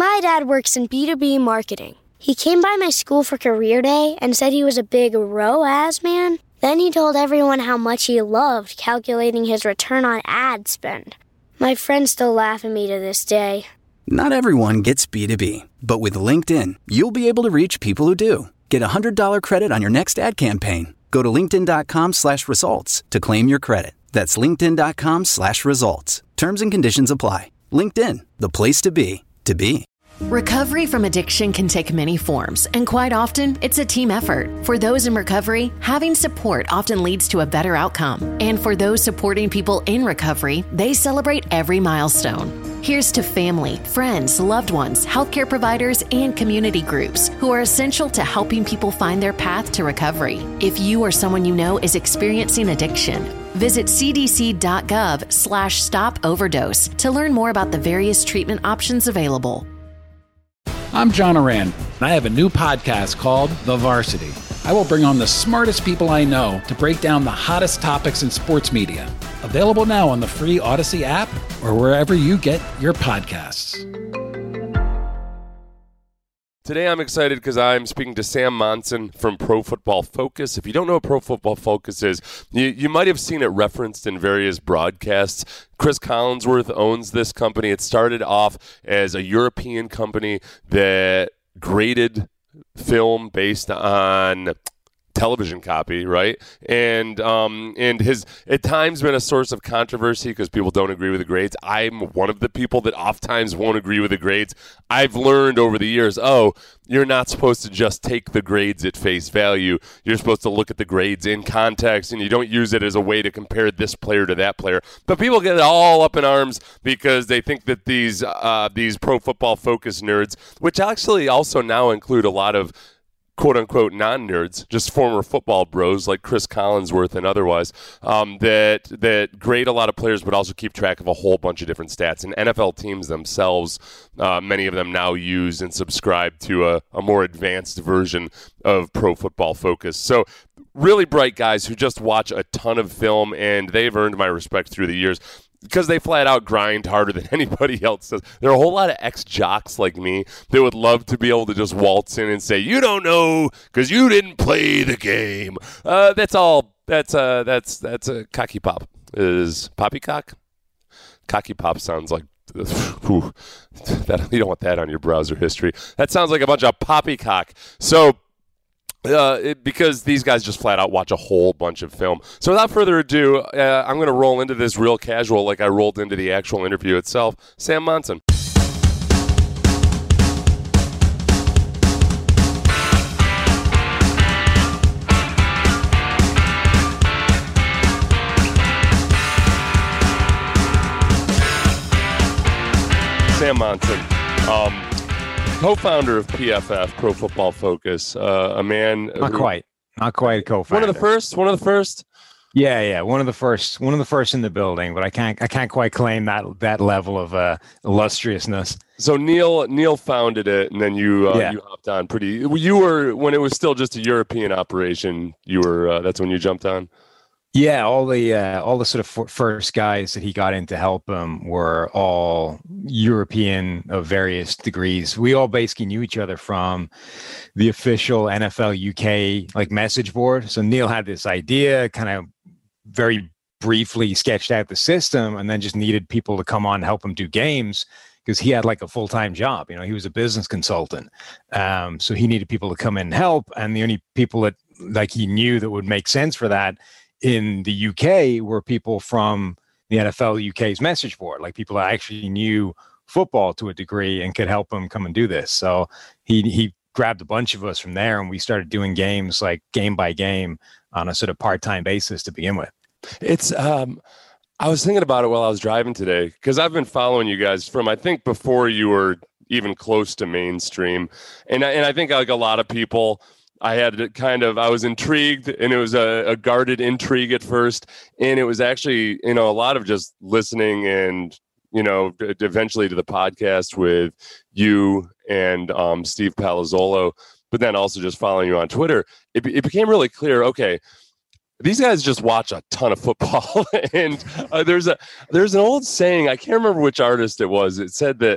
My dad works in B2B marketing. He came by my school for career day and said he was a big ROAS man. Then he told everyone how much he loved calculating his return on ad spend. My friends still laugh at me to this day. Not everyone gets B2B, but with LinkedIn, you'll be able to reach people who do. Get a $100 credit on your next ad campaign. Go to linkedin.com/results to claim your credit. That's linkedin.com/results. Terms and conditions apply. LinkedIn, the place to be, to be. Recovery from addiction can take many forms, and quite often, it's a team effort. For those in recovery, having support often leads to a better outcome. And for those supporting people in recovery, they celebrate every milestone. Here's to family, friends, loved ones, healthcare providers, and community groups who are essential to helping people find their path to recovery. If you or someone you know is experiencing addiction, visit cdc.gov/stop-overdose to learn more about the various treatment options available. I'm John Oran, and I have a new podcast called The Varsity. I will bring on the smartest people I know to break down the hottest topics in sports media. Available now on the free Odyssey app or wherever you get your podcasts. Today I'm excited because I'm speaking to Sam Monson from Pro Football Focus. If you don't know what Pro Football Focus is, you might have seen it referenced in various broadcasts. Chris Collinsworth owns this company. It started off as a European company that graded film based on television copy, right? And has at times been a source of controversy because people don't agree with the grades. I'm one of the people that oftentimes won't agree with the grades. I've learned over the years, you're not supposed to just take the grades at face value. You're supposed to look at the grades in context, and you don't use it as a way to compare this player to that player. But people get all up in arms because they think that these Pro Football Focus nerds, which actually also now include a lot of quote-unquote non-nerds, just former football bros like Chris Collinsworth and otherwise, that grade a lot of players but also keep track of a whole bunch of different stats. And NFL teams themselves, many of them now use and subscribe to a more advanced version of Pro Football Focus. So really bright guys who just watch a ton of film, and they've earned my respect through the years because they flat out grind harder than anybody else does. There are a whole lot of ex-jocks like me that would love to be able to just waltz in and say, you don't know because you didn't play the game. That's all. That's a cocky pop. Is poppycock? Cocky pop sounds like, you don't want that on your browser history. That sounds like a bunch of poppycock. So, because these guys just flat out watch a whole bunch of film. So without further ado, I'm going to roll into this real casual like I rolled into the actual interview itself. Sam Monson. Sam Monson. Co-founder of PFF, Pro Football Focus, a man. Not quite a co-founder. One of the first. Yeah. One of the first in the building, but I can't quite claim that level of illustriousness. So Neil founded it, and then you hopped on You were, when it was still just a European operation. You were that's when you jumped on. Yeah, all the sort of first guys that he got in to help him were all European of various degrees. We all basically knew each other from the official NFL UK message board. So Neil had this idea, kind of very briefly sketched out the system, and then just needed people to come on and help him do games because he had a full-time job. He was a business consultant, so he needed people to come in and help. And the only people that he knew that would make sense for that in the UK were people from the NFL UK's message board, people that actually knew football to a degree and could help him come and do this. So he grabbed a bunch of us from there, and we started doing games game by game on a sort of part-time basis to begin with. It's I was thinking about it while I was driving today because I've been following you guys from, I think, before you were even close to mainstream, and I think a lot of people, I was intrigued, and it was a guarded intrigue at first. And it was actually, a lot of just listening and, eventually to the podcast with you and Steve Palazzolo, but then also just following you on Twitter. It became really clear, okay, these guys just watch a ton of football. And there's an old saying, I can't remember which artist it was. It said that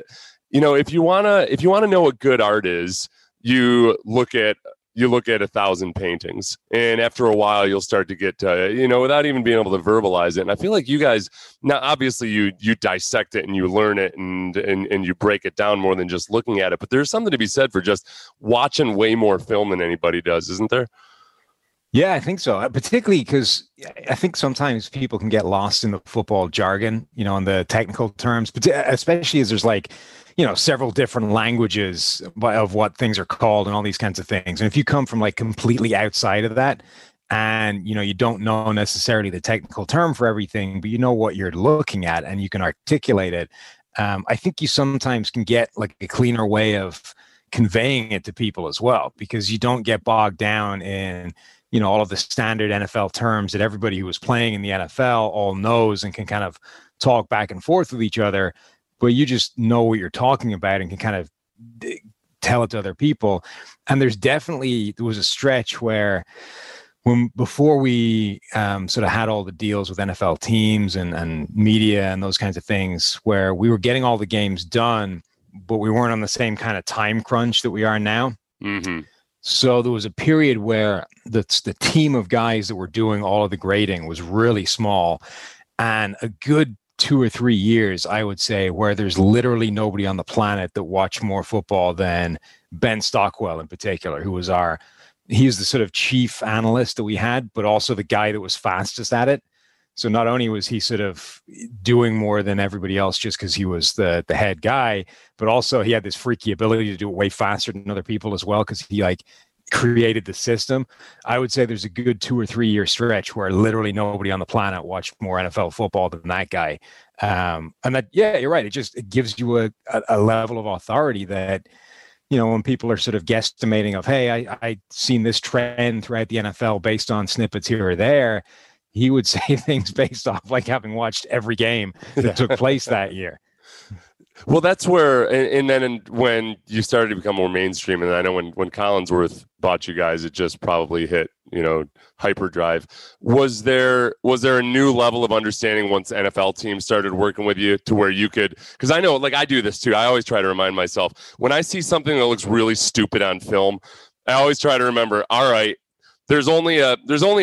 if you wanna know what good art is, you look at 1,000 paintings, and after a while you'll start to get without even being able to verbalize it. And I feel like you guys, now obviously you dissect it and you learn it and you break it down more than just looking at it, but there's something to be said for just watching way more film than anybody does, isn't there? Yeah, I think so. Particularly because I think sometimes people can get lost in the football jargon, in the technical terms, but especially as there's several different languages of what things are called and all these kinds of things. And if you come from completely outside of that and, you don't know necessarily the technical term for everything, but you know what you're looking at and you can articulate it, I think you sometimes can get a cleaner way of conveying it to people as well, because you don't get bogged down in all of the standard NFL terms that everybody who was playing in the NFL all knows and can kind of talk back and forth with each other, but you just know what you're talking about and can kind of tell it to other people. And there was a stretch where before we sort of had all the deals with NFL teams and media and those kinds of things, where we were getting all the games done, but we weren't on the same kind of time crunch that we are now. Mm-hmm. So there was a period where the team of guys that were doing all of the grading was really small, and a good 2 or 3 years, I would say, where there's literally nobody on the planet that watched more football than Ben Stockwell in particular, he's the sort of chief analyst that we had, but also the guy that was fastest at it. So not only was he sort of doing more than everybody else just because he was the head guy, but also he had this freaky ability to do it way faster than other people as well, because he created the system. I would say there's a good 2 or 3 year stretch where literally nobody on the planet watched more NFL football than that guy. And that, yeah, you're right. It gives you a level of authority that, when people are sort of guesstimating of, hey, I seen this trend throughout the NFL based on snippets here or there, he would say things based off having watched every game that took place that year. Well, that's where, and then when you started to become more mainstream, and I know when Collinsworth bought you guys, it just probably hit, hyperdrive. Was there a new level of understanding once NFL teams started working with you to where you could, because I know, I do this too. I always try to remind myself when I see something that looks really stupid on film, I always try to remember, all right, there's only a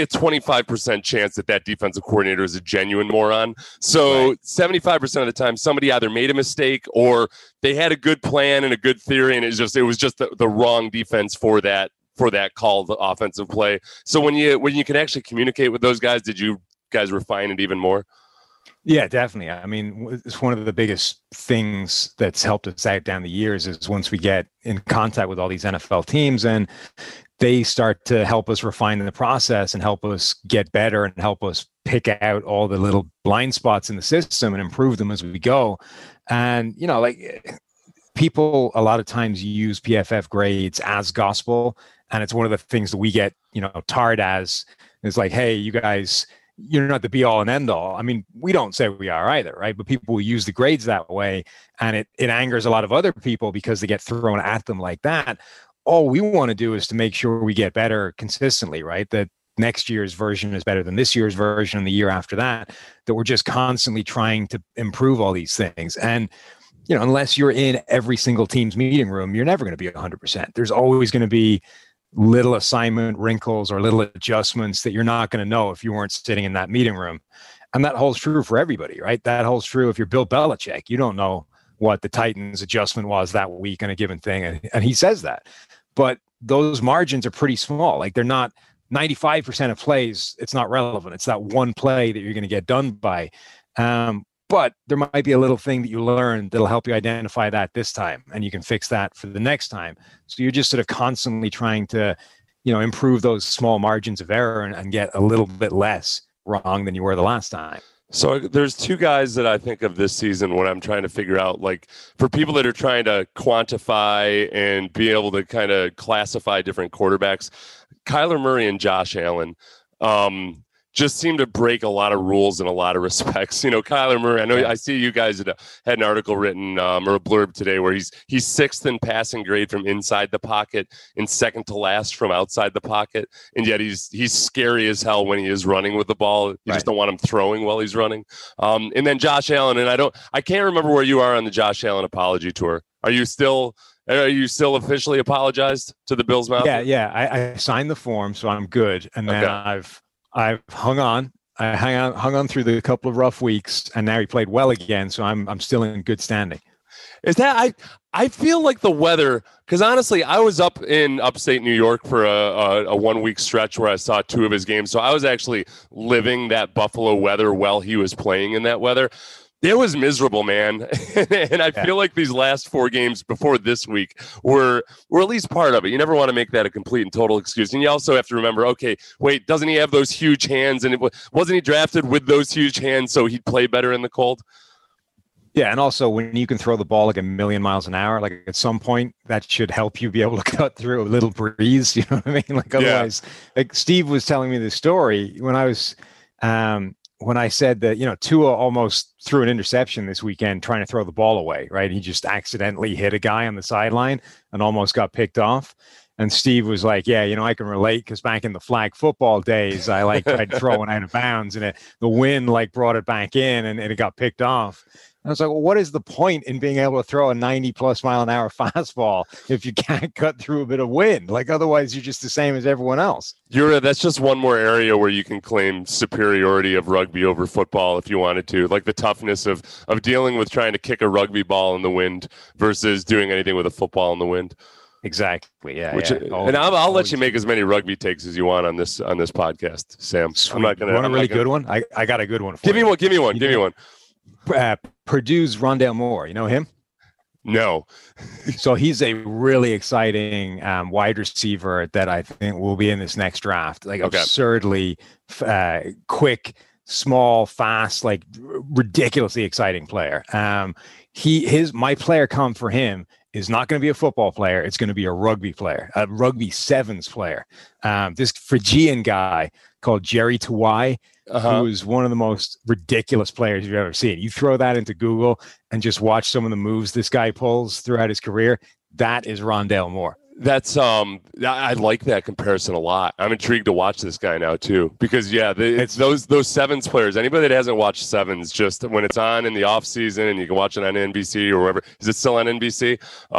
25% chance that defensive coordinator is a genuine moron. So right. 75% of the time, somebody either made a mistake or they had a good plan and a good theory, and it was just the wrong defense for that called offensive play. So when you can actually communicate with those guys, did you guys refine it even more? Yeah, definitely. I mean, it's one of the biggest things that's helped us out down the years is once we get in contact with all these NFL teams and they start to help us refine the process and help us get better and help us pick out all the little blind spots in the system and improve them as we go. And, people a lot of times use PFF grades as gospel. And it's one of the things that we get, tarred as. It's hey, you guys, you're not the be all and end all. I mean, we don't say we are either, right? But people will use the grades that way. And it angers a lot of other people because they get thrown at them like that. All we want to do is to make sure we get better consistently, right? That next year's version is better than this year's version and the year after that we're just constantly trying to improve all these things. And, unless you're in every single team's meeting room, you're never going to be 100%. There's always going to be little assignment wrinkles or little adjustments that you're not going to know if you weren't sitting in that meeting room. And that holds true for everybody, right? That holds true if you're Bill Belichick. You don't know what the Titans adjustment was that week on a given thing. And he says that. But those margins are pretty small. They're not 95% of plays. It's not relevant. It's that one play that you're going to get done by. But there might be a little thing that you learn that'll help you identify that this time, and you can fix that for the next time. So you're just sort of constantly trying to, improve those small margins of error and get a little bit less wrong than you were the last time. So there's two guys that I think of this season when I'm trying to figure out, for people that are trying to quantify and be able to kind of classify different quarterbacks, Kyler Murray and Josh Allen. just seem to break a lot of rules in a lot of respects. Kyler Murray, I know I see you guys had an article written or a blurb today where he's 6th in passing grade from inside the pocket and 2nd to last from outside the pocket. And yet he's scary as hell when he is running with the ball. You just don't want him throwing while he's running. And then Josh Allen, and I can't remember where you are on the Josh Allen apology tour. Are you still officially apologized to the Bills Mafia? Yeah. I signed the form, so I'm good. And then I've hung on. I hung on through the couple of rough weeks, and now he played well again. So I'm still in good standing. Is that I feel like the weather, because honestly, I was up in upstate New York for a 1 week stretch where I saw 2 of his games. So I was actually living that Buffalo weather while he was playing in that weather. It was miserable, man. And I feel like these last 4 games before this week were at least part of it. You never want to make that a complete and total excuse. And you also have to remember, okay, wait, doesn't he have those huge hands? And wasn't he drafted with those huge hands so he'd play better in the cold? Yeah, and also when you can throw the ball like 1,000,000 miles an hour, like at some point that should help you be able to cut through a little breeze. You know what I mean? Like otherwise, like Steve was telling me this story when I was when I said that, Tua almost threw an interception this weekend trying to throw the ball away, right? He just accidentally hit a guy on the sideline and almost got picked off. And Steve was like, yeah, I can relate because back in the flag football days, I tried throwing out of bounds and the wind brought it back in and it got picked off. I was like, well, what is the point in being able to throw a 90+ mile an hour fastball if you can't cut through a bit of wind? Otherwise, you're just the same as everyone else. That's just one more area where you can claim superiority of rugby over football if you wanted to, like the toughness of dealing with trying to kick a rugby ball in the wind versus doing anything with a football in the wind. Exactly. Yeah. And I'll let you make as many rugby takes as you want on this podcast, Sam. Sweet. I'm not going to. Want a really good one? I got a good one. Give me one. Give me one. Purdue's Rondale Moore. You know him? No. So he's a really exciting wide receiver that I think will be in this next draft. Absurdly quick, small, fast, ridiculously exciting player. My player come for him is not going to be a football player. It's going to be a rugby player, a rugby sevens player. This Fijian guy called Jerry Tuwai, who is one of the most ridiculous players you've ever seen. You throw that into Google and just watch some of the moves this guy pulls throughout his career. That is Rondale Moore. That's I like that comparison a lot. I'm intrigued to watch this guy now too, because it's those sevens players. Anybody that hasn't watched sevens, just when it's on in the off season and you can watch it on NBC or wherever. Is it still on NBC?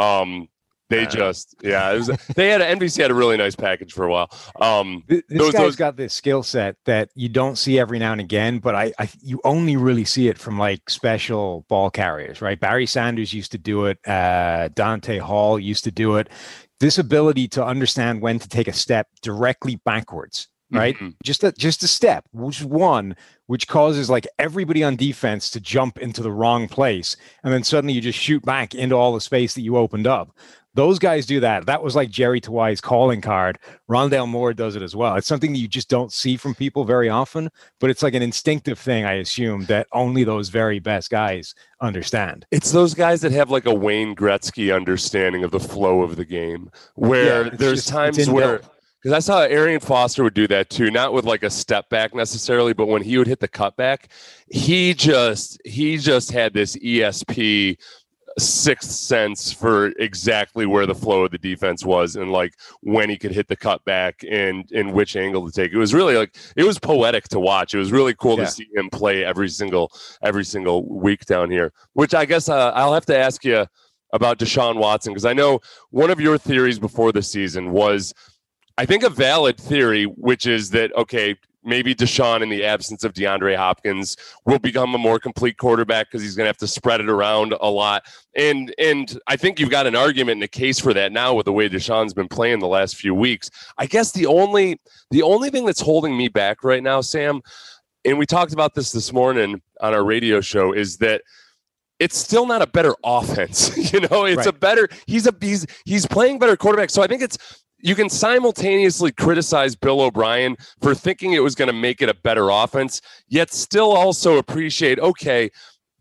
NBC had a really nice package for a while. This guy's got this skill set that you don't see every now and again, but you only really see it from special ball carriers, right? Barry Sanders used to do it. Dante Hall used to do it. This ability to understand when to take a step directly backwards, right? Mm-hmm. Just a step, which causes everybody on defense to jump into the wrong place. And then suddenly you just shoot back into all the space that you opened up. Those guys do that. That was Jerry Tuwai's calling card. Rondale Moore does it as well. It's something that you just don't see from people very often, but it's an instinctive thing, I assume, that only those very best guys understand. It's those guys that have a Wayne Gretzky understanding of the flow of the game, where there's times where... Because I saw Arian Foster would do that too, not with a step back necessarily, but when he would hit the cutback, he just had this ESP sixth sense for exactly where the flow of the defense was and when he could hit the cutback and which angle to take. It was really it was poetic to watch. It was really cool to see him play every single week down here, which I guess I'll have to ask you about Deshaun Watson, because I know one of your theories before the season was, I think, a valid theory, which is that, okay, maybe Deshaun, in the absence of DeAndre Hopkins, will become a more complete quarterback because he's going to have to spread it around a lot. And I think you've got an argument and a case for that now with the way Deshaun's been playing the last few weeks. I guess the only thing that's holding me back right now, Sam, and we talked about this morning on our radio show, is that it's still not a better offense. It's a better, he's playing better quarterback. So I think you can simultaneously criticize Bill O'Brien for thinking it was going to make it a better offense, yet still also appreciate, okay,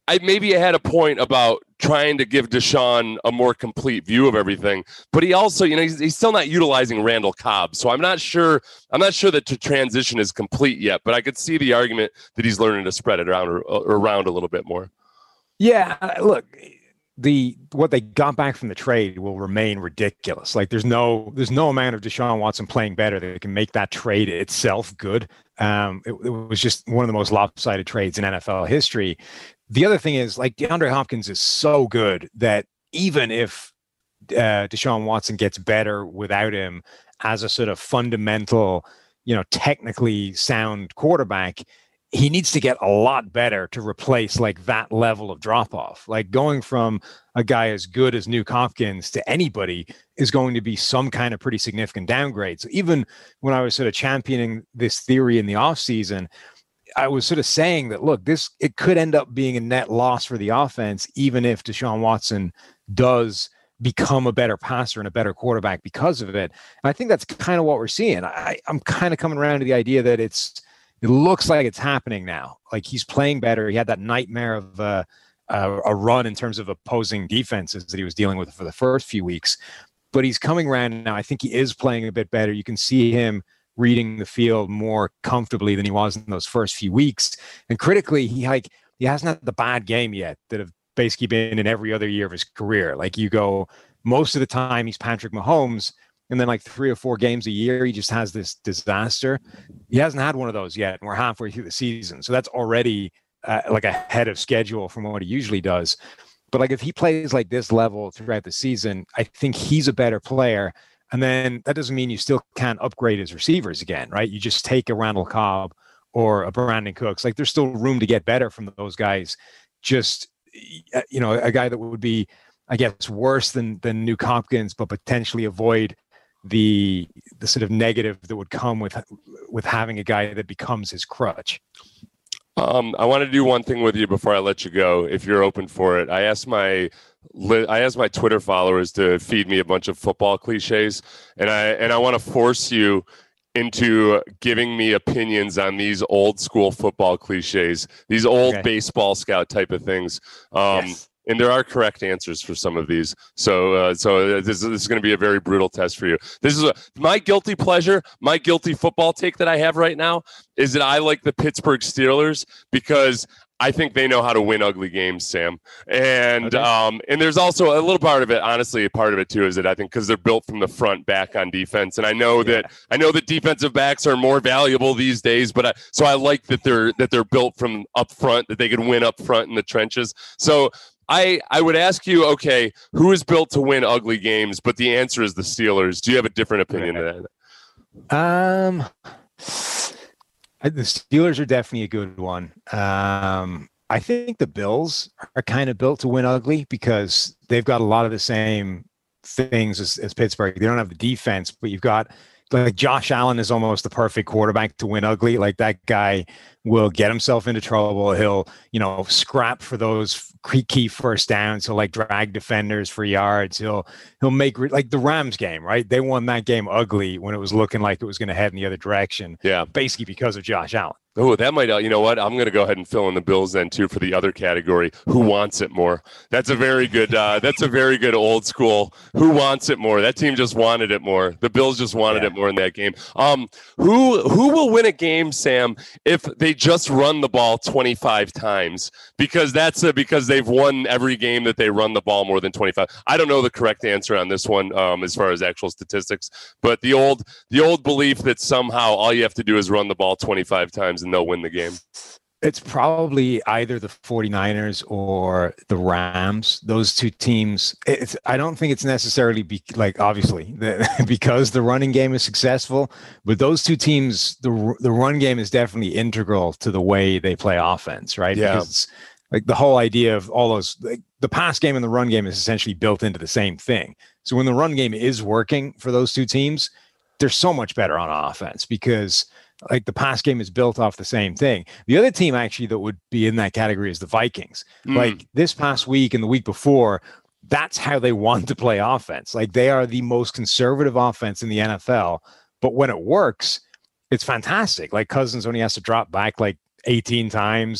I had a point about trying to give Deshaun a more complete view of everything, but he also, he's still not utilizing Randall Cobb. So I'm not sure that the transition is complete yet, but I could see the argument that he's learning to spread it around a little bit more. Yeah, look, what they got back from the trade will remain ridiculous. Like there's no amount of Deshaun Watson playing better that can make that trade itself good. It was just one of the most lopsided trades in NFL history. The other thing is, like, DeAndre Hopkins is so good that even if Deshaun Watson gets better without him as a sort of fundamental, technically sound quarterback, he needs to get a lot better to replace like that level of drop off. Like going from a guy as good as Nuke Hopkins to anybody is going to be some kind of pretty significant downgrade. So even when I was sort of championing this theory in the offseason, I was sort of saying that, look, it could end up being a net loss for the offense, even if Deshaun Watson does become a better passer and a better quarterback because of it. And I think that's kind of what we're seeing. I'm kind of coming around to the idea that it looks like it's happening now. Like he's playing better. He had that nightmare of a run in terms of opposing defenses that he was dealing with for the first few weeks, but he's coming around now. I think he is playing a bit better. You can see him reading the field more comfortably than he was in those first few weeks. And critically, he hasn't had the bad game yet that have basically been in every other year of his career. Like you go, most of the time he's Patrick Mahomes, and then like 3 or 4 games a year, he just has this disaster. He hasn't had one of those yet, and we're halfway through the season. So that's already like ahead of schedule from what he usually does. But like if he plays like this level throughout the season, I think he's a better player. And then that doesn't mean you still can't upgrade his receivers again, right? You just take a Randall Cobb or a Brandon Cooks. Like there's still room to get better from those guys. Just, a guy that would be, I guess, worse than Nuke Hopkins, but potentially avoid the sort of negative that would come with having a guy that becomes his crutch. I want to do one thing with you before I let you go, if you're open for it. I asked my Twitter followers to feed me a bunch of football cliches, and I want to force you into giving me opinions on these old school football cliches, these old baseball scout type of things. Yes. And there are correct answers for some of these. So this is going to be a very brutal test for you. This is my guilty pleasure. My guilty football take that I have right now is that I like the Pittsburgh Steelers I think they know how to win ugly games, Sam. And and there's also a little part of it, honestly, a part of it too, is that I think because they're built from the front back on defense. And I know that defensive backs are more valuable these days, but so I like that they're built from up front, that they can win up front in the trenches. So I would ask you, okay, who is built to win ugly games? But the answer is the Steelers. Do you have a different opinion of that? The Steelers are definitely a good one. I think the Bills are kind of built to win ugly because they've got a lot of the same things as Pittsburgh. They don't have the defense, but you've got like Josh Allen is almost the perfect quarterback to win ugly. Like that guy will get himself into trouble. He'll, scrap for those key first downs. He'll like drag defenders for yards. He'll make like the Rams game, right? They won that game ugly when it was looking like it was going to head in the other direction. Yeah. Basically because of Josh Allen. Oh, that might, you know what? I'm going to go ahead and fill in the Bills then too for the other category. Who wants it more? That's a very good, old school. Who wants it more? That team just wanted it more. The Bills just wanted it more in that game. Who will win a game, Sam, if they just run the ball 25 times? Because because they've won every game that they run the ball more than 25. I don't know the correct answer on this one as far as actual statistics, but the old belief that somehow all you have to do is run the ball 25 times and they'll win the game. It's probably either the 49ers or the Rams. Those two teams. I don't think it's necessarily obviously because the running game is successful, but those two teams, the run game is definitely integral to the way they play offense, right? Yeah. Because like the whole idea of all those, the pass game and the run game is essentially built into the same thing. So when the run game is working for those two teams, they're so much better on offense because like the pass game is built off the same thing. The other team actually that would be in that category is the Vikings. Like this past week and the week before, that's how they want to play offense. Like they are the most conservative offense in the NFL, but when it works, it's fantastic. Like Cousins only has to drop back like 18 times.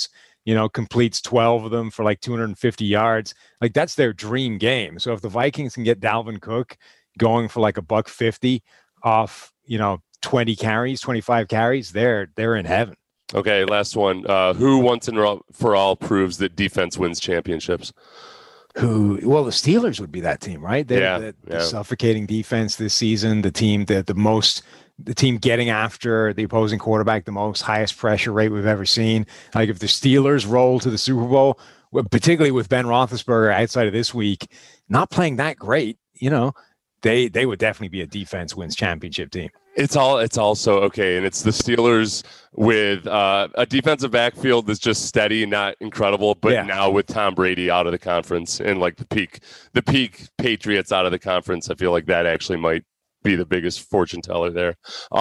completes 12 of them for like 250 yards. Like that's their dream game. So if the Vikings can get Dalvin Cook going for like $150 off, 20 carries, 25 carries, they're in heaven. Okay, last one. Who once and for all proves that defense wins championships? Well, the Steelers would be that team, right? The suffocating defense this season, the team the team getting after the opposing quarterback the most, highest pressure rate we've ever seen. Like if the Steelers roll to the Super Bowl, particularly with Ben Roethlisberger outside of this week, not playing that great, they would definitely be a defense wins championship team. It's also okay, and it's the Steelers with a defensive backfield that's just steady, not incredible, but now with Tom Brady out of the conference and like the peak Patriots out of the conference, I feel like that actually might be the biggest fortune teller there.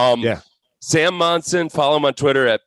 Sam Monson, follow him on Twitter at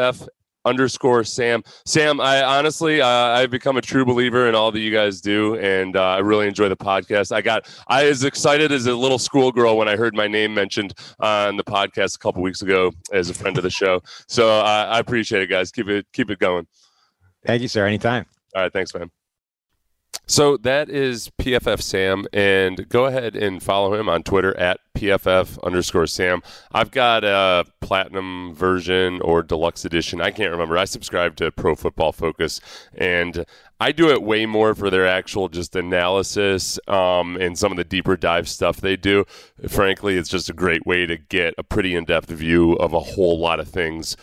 PFF_Sam. Sam, I honestly, I've become a true believer in all that you guys do, and I really enjoy the podcast. I was excited as a little schoolgirl when I heard my name mentioned on the podcast a couple weeks ago as a friend of the show. So I appreciate it, guys. Keep it going. Thank you, sir. Anytime. All right. Thanks, man. So that is PFF Sam, and go ahead and follow him on Twitter at PFF_Sam. I've got a platinum version or deluxe edition. I can't remember. I subscribe to Pro Football Focus, and I do it way more for their actual just analysis and some of the deeper dive stuff they do. Frankly, it's just a great way to get a pretty in-depth view of a whole lot of things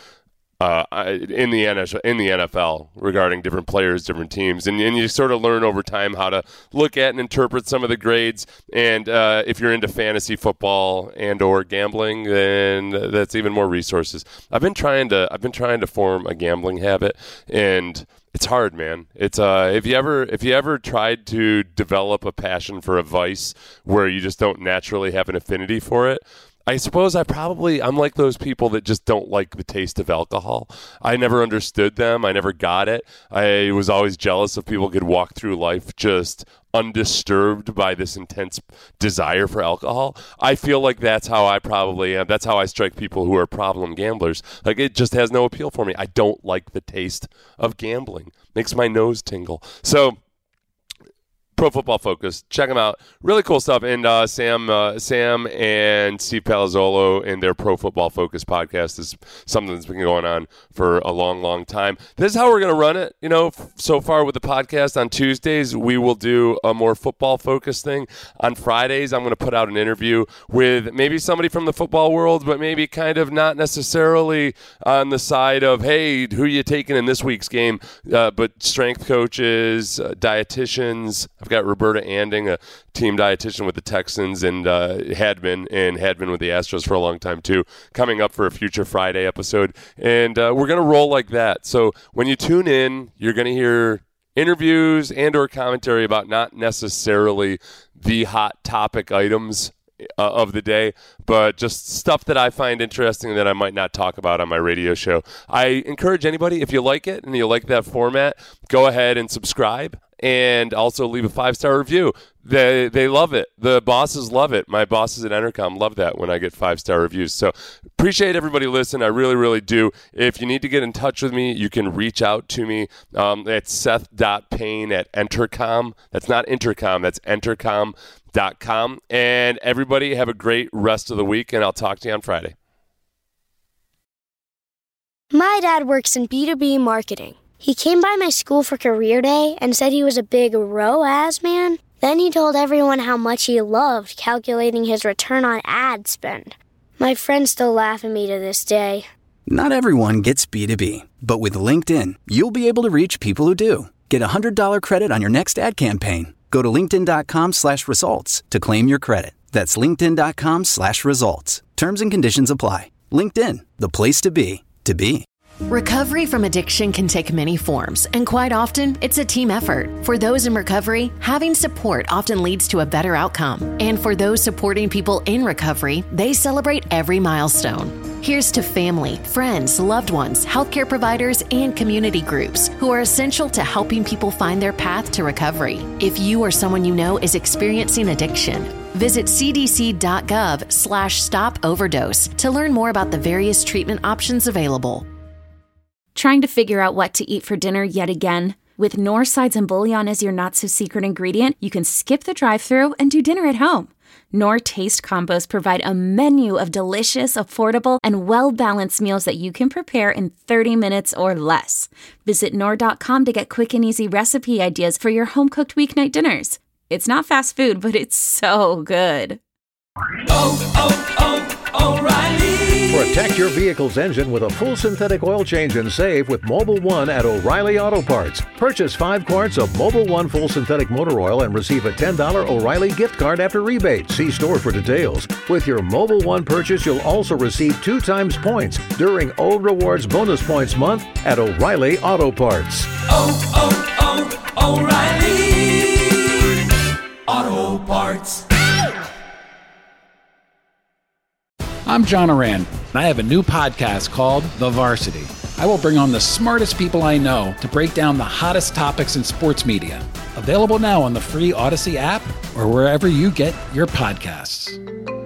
in the NFL regarding different players, different teams, and you sort of learn over time how to look at and interpret some of the grades. And if you're into fantasy football and or gambling, then that's even more resources. I've been trying to form a gambling habit, and it's hard, man. It's if you ever tried to develop a passion for a vice where you just don't naturally have an affinity for it. I suppose I'm like those people that just don't like the taste of alcohol. I never understood them. I never got it. I was always jealous of people who could walk through life just undisturbed by this intense desire for alcohol. I feel like that's how I probably am. That's how I strike people who are problem gamblers. Like, it just has no appeal for me. I don't like the taste of gambling. Makes my nose tingle. So, Pro Football Focus. Check them out. Really cool stuff. And Sam and Steve Palazzolo and their Pro Football Focus podcast is something that's been going on for a long, long time. This is how we're going to run it. So far with the podcast on Tuesdays, we will do a more football focused thing. On Fridays, I'm going to put out an interview with maybe somebody from the football world, but maybe kind of not necessarily on the side of, hey, who are you taking in this week's game? But strength coaches, dietitians. I've got Roberta Anding, a team dietitian with the Texans, and had been with the Astros for a long time too, coming up for a future Friday episode. And we're going to roll like that. So when you tune in, you're going to hear interviews and or commentary about not necessarily the hot topic items of the day, but just stuff that I find interesting that I might not talk about on my radio show. I encourage anybody, if you like it and you like that format, go ahead and subscribe. And also leave a 5-star review. They love it. The bosses love it. My bosses at Entercom love that when I get 5-star reviews. So appreciate everybody listening. I really, really do. If you need to get in touch with me, you can reach out to me at seth.payne@entercom. That's not intercom. That's entercom.com. And everybody have a great rest of the week, and I'll talk to you on Friday. My dad works in B2B marketing. He came by my school for career day and said he was a big ROAS man. Then he told everyone how much he loved calculating his return on ad spend. My friends still laugh at me to this day. Not everyone gets B2B, but with LinkedIn, you'll be able to reach people who do. Get $100 credit on your next ad campaign. Go to linkedin.com/results to claim your credit. That's linkedin.com/results. Terms and conditions apply. LinkedIn, the place to be, to be. Recovery from addiction can take many forms, and quite often, it's a team effort. For those in recovery, having support often leads to a better outcome. And for those supporting people in recovery, they celebrate every milestone. Here's to family, friends, loved ones, healthcare providers, and community groups who are essential to helping people find their path to recovery. If you or someone you know is experiencing addiction, visit cdc.gov/stop overdose to learn more about the various treatment options available. Trying to figure out what to eat for dinner yet again? With Knorr sides and bouillon as your not-so-secret ingredient, you can skip the drive-thru and do dinner at home. Knorr Taste Combos provide a menu of delicious, affordable, and well-balanced meals that you can prepare in 30 minutes or less. Visit Knorr.com to get quick and easy recipe ideas for your home-cooked weeknight dinners. It's not fast food, but it's so good. O'Reilly. Protect your vehicle's engine with a full synthetic oil change and save with Mobil 1 at O'Reilly Auto Parts. Purchase 5 quarts of Mobil 1 full synthetic motor oil and receive a $10 O'Reilly gift card after rebate. See store for details. With your Mobil 1 purchase, you'll also receive 2 times points during O Rewards Bonus Points Month at O'Reilly Auto Parts. O'Reilly Auto Parts. I'm John Oran, and I have a new podcast called The Varsity. I will bring on the smartest people I know to break down the hottest topics in sports media. Available now on the free Odyssey app or wherever you get your podcasts.